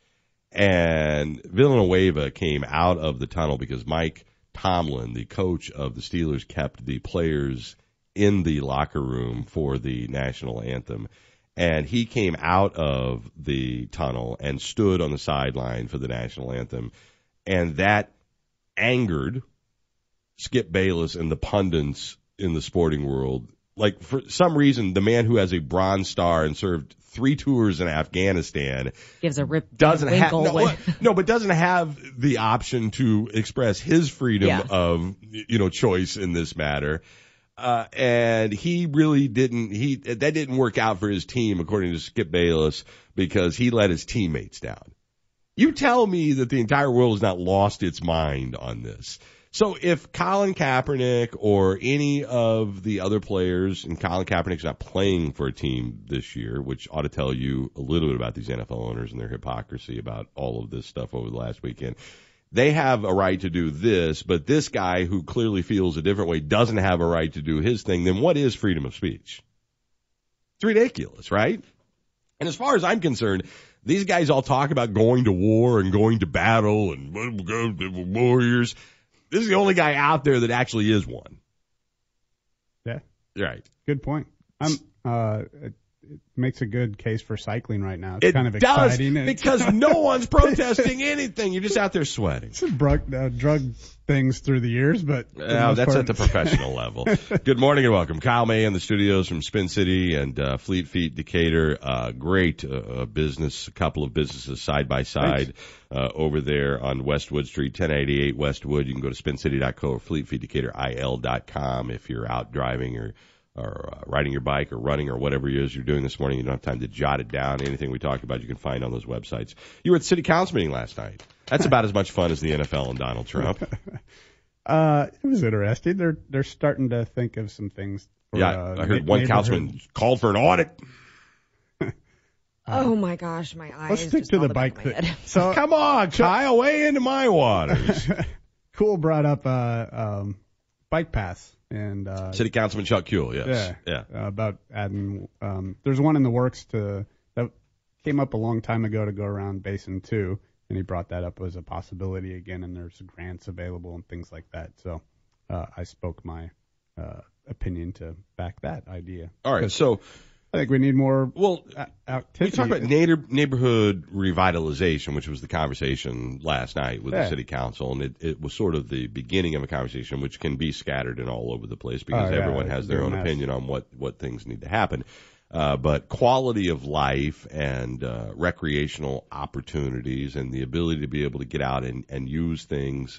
And Villanueva came out of the tunnel because Mike Tomlin, the coach of the Steelers, kept the players in the locker room for the national anthem. And he came out of the tunnel and stood on the sideline for the national anthem. And that angered Skip Bayless and the pundits in the sporting world. Like, for some reason, the man who has a Bronze Star and served three tours in Afghanistan gives a rip doesn't have no, with. no, but doesn't have the option to express his freedom Yeah. of, you know, choice in this matter. Uh, and he really didn't, he, that didn't work out for his team, according to Skip Bayless, because he let his teammates down. You tell me that the entire world has not lost its mind on this. So if Colin Kaepernick or any of the other players, and Colin Kaepernick's not playing for a team this year, which ought to tell you a little bit about these N F L owners and their hypocrisy about all of this stuff over the last weekend. They have a right to do this, but this guy who clearly feels a different way doesn't have a right to do his thing. Then what is freedom of speech? It's ridiculous, right? And as far as I'm concerned, these guys all talk about going to war and going to battle and warriors. This is the only guy out there that actually is one. Yeah. Right. Good point. I'm, uh, it, it makes a good case for cycling right now. It's It kind of does, exciting. because no one's protesting anything. You're just out there sweating. Some drug, uh, drug things through the years, but. for the Uh, most that's part- at the professional level. Good morning and welcome. Kyle May in the studios from Spin City and uh, Fleet Feet Decatur. Uh, great uh, business, a couple of businesses side by side uh, over there on Westwood Street, ten eighty-eight Westwood. You can go to spin city dot co or fleet feet decatur I L dot com if you're out driving or or uh, riding your bike or running or whatever it is you're doing this morning. You don't have time to jot it down. Anything we talk about you can find on those websites. You were at the city council meeting last night. That's about as much fun as the N F L and Donald Trump. Uh, it was interesting. They're, they're starting to think of some things. For, Yeah, uh, I heard na- one councilman neighborhood- called for an audit. Oh my gosh, my eyes. Let's stick just to all the back bike of my thing. head. So, Come on, Kyle, way into my waters. Cool brought up, uh, um, bike paths and, uh, City Councilman Chuck Kuehl, yes. Yeah. Uh, about adding, um, there's one in the works to, that came up a long time ago to go around Basin two, and he brought that up as a possibility again, and there's grants available and things like that. So, uh, I spoke my, uh, opinion to back that idea. All right, so I think we need more well a- we activity. talked about neighbor, neighborhood revitalization, which was the conversation last night with Yeah. the city council, and it, it was sort of the beginning of a conversation which can be scattered and all over the place because Oh, yeah, everyone has their it's a own mess. opinion on what, what things need to happen. Uh, but quality of life and uh, recreational opportunities and the ability to be able to get out and, and use things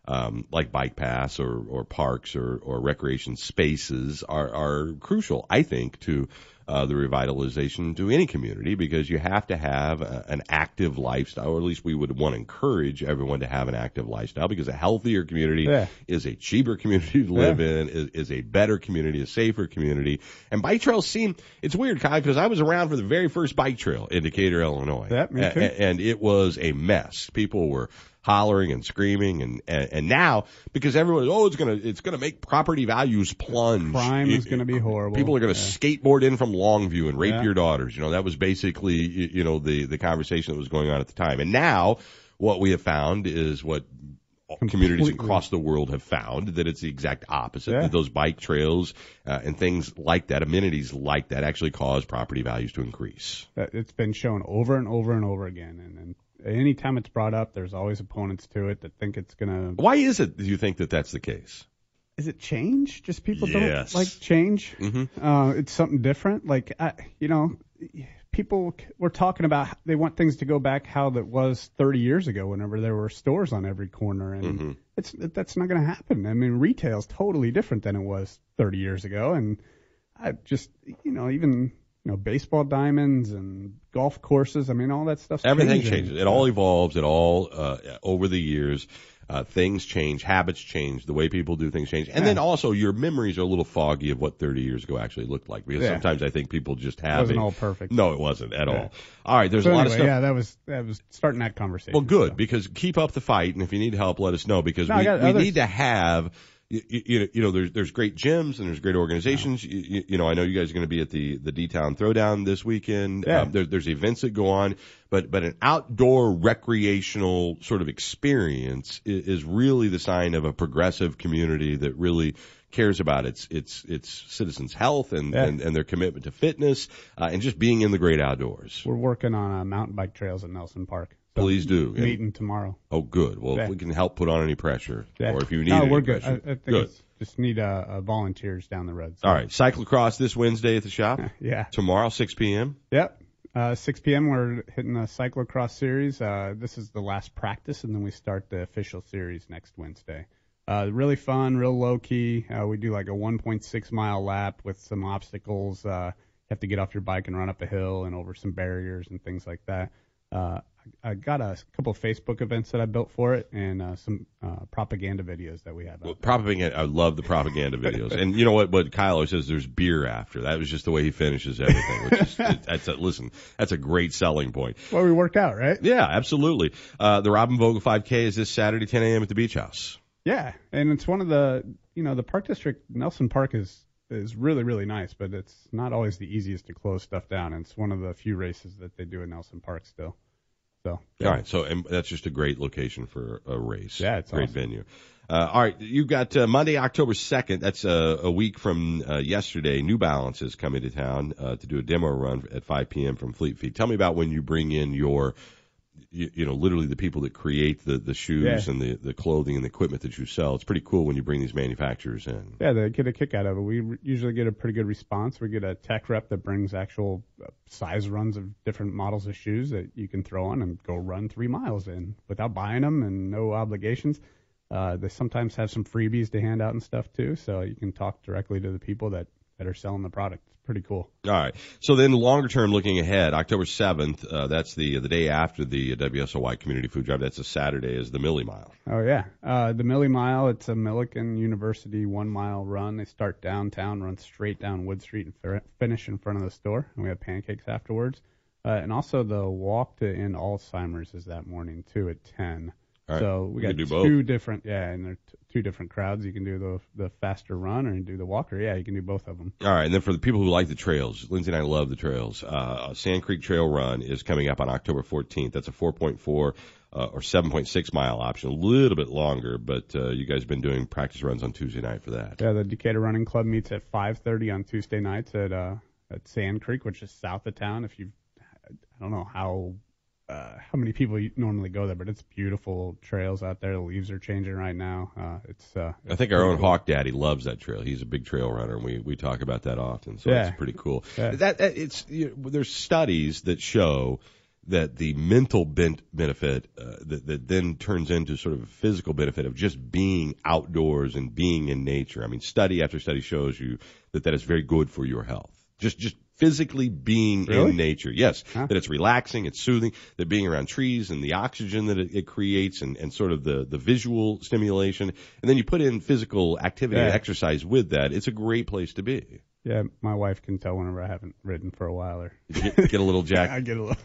um, like bike paths or, or parks or, or recreation spaces are, are crucial, I think, to uh, the revitalization to any community, because you have to have a, an active lifestyle, or at least we would want to encourage everyone to have an active lifestyle, because a healthier community Yeah. is a cheaper community to live Yeah. in, is, is a better community, a safer community. And bike trails seem, it's weird, Kyle, because I was around for the very first bike trail in Decatur, Illinois. Yeah, me too. A- and it was a mess. People were hollering and screaming, and, and, and now, because everyone, oh, it's gonna, it's gonna make property values plunge. Crime It- is going to be horrible. People are going to Yeah. skateboard in from Longview and rape Yeah. your daughters. You know, that was basically, you you know, the, the conversation that was going on at the time. And now, what we have found is what communities Completely. across the world have found, that it's the exact opposite. Yeah. That those bike trails uh, and things like that, amenities like that, actually cause property values to increase. That it's been shown over and over and over again, and, and anytime it's brought up, there's always opponents to it that think it's gonna. Why is it, do you think that that's the case? Is it change? Just people Yes. don't like change. Mm-hmm. Uh, it's something different. Like I, you know, people were talking about how they want things to go back how that was thirty years ago, whenever there were stores on every corner, and Mm-hmm. it's that's not going to happen. I mean, retail's totally different than it was thirty years ago, and I just, you know, even. You know, baseball diamonds and golf courses. I mean, all that stuff's Everything changing. changes. It all evolves. It all, uh, over the years, uh, things change, habits change, the way people do things change. And Yeah. then also your memories are a little foggy of what thirty years ago actually looked like, because Yeah. sometimes I think people just have It wasn't a- all perfect. No, it wasn't at Yeah. all. All right. There's So a lot anyway, of stuff. Yeah, that was that was starting that conversation. Well, good, because keep up the fight, and if you need help, let us know, because No, I we, got we others. need to have, you, you, you know, there's there's great gyms and there's great organizations. You, you, you know, I know you guys are going to be at the the D-Town Throwdown this weekend. Yeah. Um, there, there's events that go on, but but an outdoor recreational sort of experience is, is really the sign of a progressive community that really cares about its its its citizens' health and Yeah. and, and their commitment to fitness uh, and just being in the great outdoors. We're working on uh, mountain bike trails at Nelson Park. So Please do. And- Meeting tomorrow. Oh, good. Well, Yeah. if we can help put on any pressure, Yeah. or if you need no, any we're good. I, pressure, I think good. it's just need uh, uh, volunteers down the road. So. All right, cyclocross this Wednesday at the shop. Yeah. Tomorrow, six p.m. Yep. Uh, six p.m. We're hitting the cyclocross series. Uh, this is the last practice, and then we start the official series next Wednesday. Uh, really fun, real low key. Uh, we do like a one point six mile lap with some obstacles. Uh, you have to get off your bike and run up a hill and over some barriers and things like that. Uh, I I got a couple of Facebook events that I built for it, and uh, some uh, propaganda videos that we have. Well, propaganda. I love the propaganda videos. And you know what? What Kyle always says, there's beer after. That was just the way he finishes everything. Which is, that's a, listen, that's a great selling point. Well, we worked out, right? Yeah, absolutely. Uh, the Robin Vogel five K is this Saturday, ten a.m. at the Beach House. Yeah, and it's one of the, you know, the Park District, Nelson Park is is really, really nice, but it's not always the easiest to close stuff down. And it's one of the few races that they do in Nelson Park still. So All right, so and that's just a great location for a race. Yeah, it's great awesome. venue. Uh, all right, you've got uh, Monday, October second. That's uh, a week from uh, yesterday. New Balance is coming to town uh, to do a demo run at five p.m. from Fleet Feet. Tell me about when you bring in your, you, you know, literally the people that create the, the shoes Yeah. and the, the clothing and the equipment that you sell. It's pretty cool when you bring these manufacturers in. Yeah, they get a kick out of it. We re- usually get a pretty good response. We get a tech rep that brings actual uh, size runs of different models of shoes that you can throw on and go run three miles in without buying them and no obligations. Uh, they sometimes have some freebies to hand out and stuff too, so you can talk directly to the people that, that are selling the product. It's pretty cool. All right. So then longer term looking ahead, October seventh, uh, that's the the day after the W S O Y Community Food Drive. That's a Saturday, is the Millie Mile. Oh yeah, uh, the Millie Mile. It's a Millikan University one mile run. They start downtown, run straight down Wood Street, and fi- finish in front of the store. And we have pancakes afterwards. Uh, and also the walk to end Alzheimer's is that morning too at ten. All right. So we We got can do two both. different, yeah, and they're t- two different crowds. You can do the the faster run or you can do the walker. Yeah, you can do both of them. All right, and then for the people who like the trails, Lindsay and I love the trails. Uh, Sand Creek Trail Run is coming up on October fourteenth. That's a four point four uh, or seven point six mile option, a little bit longer, but uh, you guys have been doing practice runs on Tuesday night for that. Yeah, the Decatur Running Club meets at five thirty on Tuesday nights at uh at Sand Creek, which is south of town. If you, I don't know how uh how many people you normally go there, but it's beautiful trails out there. The leaves are changing right now. Uh It's uh I think our own Hawk Daddy loves that trail. He's a big trail runner, and we, we talk about that often, so Yeah. it's pretty cool. Yeah. That, that it's you know, there's studies that show that the mental ben- benefit uh, that, that then turns into sort of a physical benefit of just being outdoors and being in nature. I mean, study after study shows you that that is very good for your health. Just, just physically being Really? in nature. Yes, Huh? that it's relaxing, it's soothing, that being around trees and the oxygen that it, it creates and, and sort of the, the visual stimulation. And then you put in physical activity Yeah. and exercise with that. It's a great place to be. Yeah, my wife can tell whenever I haven't ridden for a while or Get, get a little jack. I get a little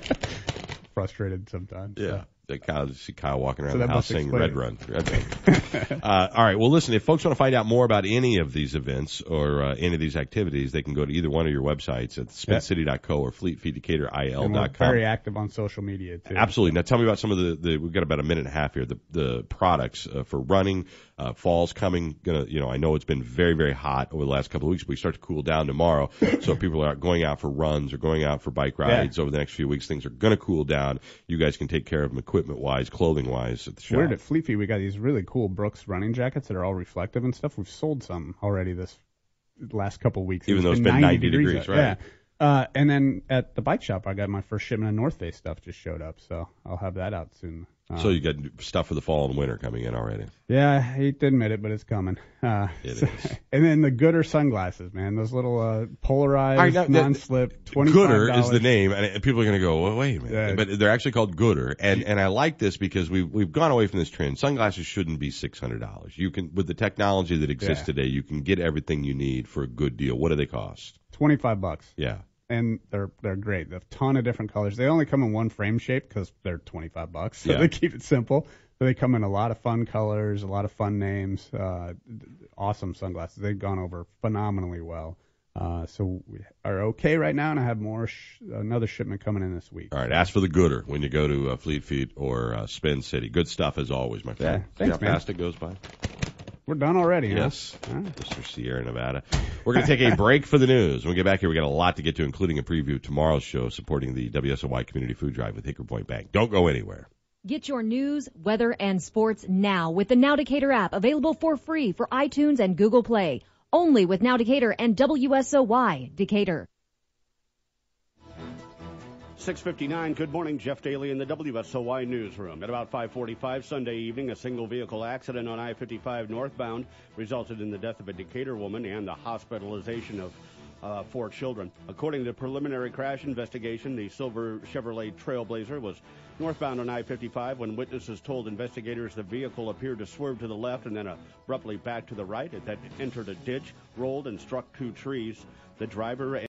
frustrated sometimes. Yeah. so. The Kyle, see Kyle walking around So the that house must saying explain Red it. Run. Red Run. uh, all right. Well, listen, if folks want to find out more about any of these events or uh, any of these activities, they can go to either one of your websites at spin city dot co or fleet feed decatur I L And we're dot com. very active on social media too. Absolutely. Now tell me about some of the, the we've got about a minute and a half here, the, the products uh, for running. Uh, fall's coming. Gonna, you know, I know it's been very, very hot over the last couple of weeks, but we start to cool down tomorrow. So if people are going out for runs or going out for bike rides over the next few weeks, things are going to cool down. You guys can take care of them equipment-wise, clothing-wise at the shop. Weird at Fleet Feet, we got these really cool Brooks running jackets that are all reflective and stuff. We've sold some already this last couple of weeks. Even though it's been ninety degrees, right? Yeah. Uh, and then at the bike shop, I got my first shipment of North Face stuff just showed up, so I'll have that out soon. Uh, So you got stuff for the fall and winter coming in already. Yeah, I hate to admit it, but it's coming. Uh, It so- is. And then the Gooder sunglasses, man. Those little uh, polarized, All right, now, now, non-slip, twenty-five dollars. Gooder is the name, and and people are going to go, well, wait a minute. Yeah. But they're actually called Gooder, and and I like this because we've we've gone away from this trend. Sunglasses shouldn't be six hundred dollars. You can, with the technology that exists Yeah. today, you can get everything you need for a good deal. What do they cost? twenty-five bucks. Yeah. And they're they're great. They have a ton of different colors. They only come in one frame shape because they're twenty-five bucks. So Yeah. they keep it simple. But they come in a lot of fun colors, a lot of fun names. Uh, awesome sunglasses. They've gone over phenomenally well. Uh, so we are okay right now, and I have more sh- another shipment coming in this week. All right, ask for the Gooder when you go to uh, Fleet Feet or uh, Spin City. Good stuff as always, my friend. Yeah, thanks, See how man. fast it goes by? We're done already. Yes, Huh? All right. Mister Sierra Nevada. We're going to take a break for the news. When we get back here, we got a lot to get to, including a preview of tomorrow's show supporting the W S O Y Community Food Drive with Hickory Point Bank. Don't go anywhere. Get your news, weather, and sports now with the Now Decatur app, available for free for iTunes and Google Play. Only with Now Decatur and W S O Y Decatur. six fifty-nine, good morning. Jeff Daly in the W S O Y newsroom. At about five forty-five Sunday evening, a single vehicle accident on I fifty-five northbound resulted in the death of a Decatur woman and the hospitalization of uh, four children. According to preliminary crash investigation, the silver Chevrolet Trailblazer was northbound on I fifty-five when witnesses told investigators the vehicle appeared to swerve to the left and then abruptly back to the right. It then entered a ditch, rolled, and struck two trees. The driver